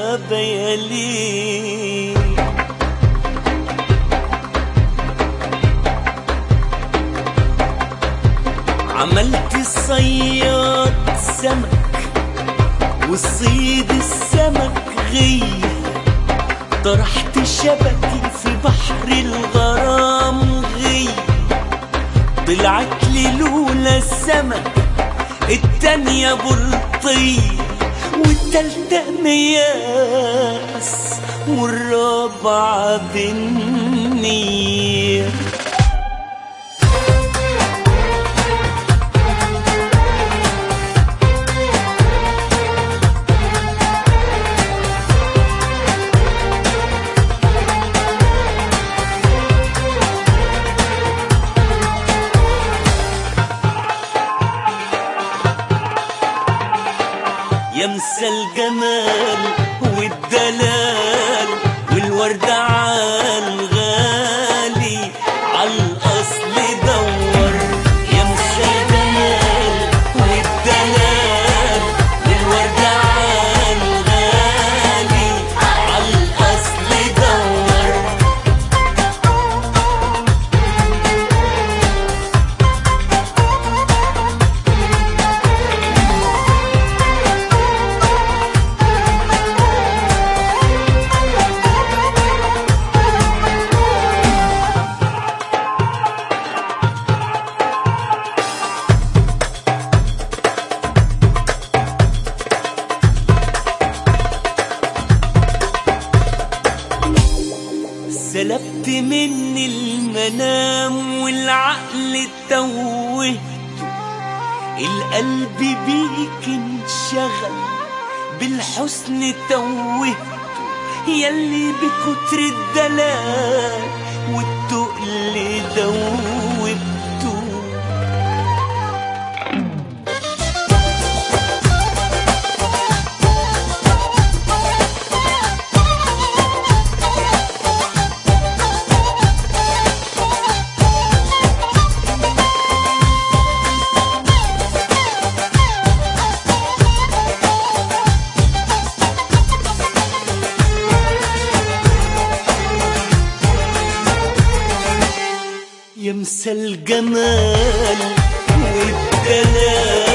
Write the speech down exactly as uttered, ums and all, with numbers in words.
غابة يا ليل. عملت صياد سمك وصيد السمك غية، طرحت شبكي في بحر الغرام غية، طلعت لي لولا السمك التانية بلطية، والتالتة مياس والرابعة بالنية. يمسى الجمال والدلال والوردة عالغالي عالأصل دور. يمسى الجمال والدلال والوردة عالغالي عالأصل دور. سلبت مني المنام والعقل توهته، القلب بيك انشغل بالحسن توهته، يلي بكتر الدلال والتقل دوبته. يمسى الجمال والدلال